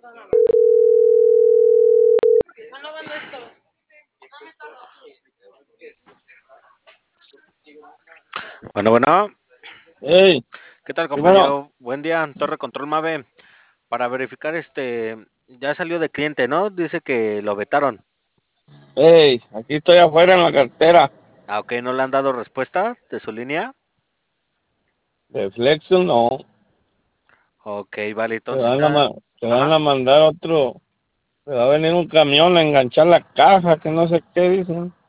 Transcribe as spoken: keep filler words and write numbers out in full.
Bueno, bueno, Hey, ¿qué tal, primero, compañero? Buen día, Torre Control Mave. Para verificar, este, ya salió de cliente, ¿no? Dice que lo vetaron. hey, aquí estoy afuera en la cartera Ah, ok, ¿no le han dado respuesta de su línea? de Flexo, no, Ok, vale, te entonces van a, está. ma- te van Ajá. a mandar otro, te va a venir un camión a enganchar la caja, que no sé qué dicen.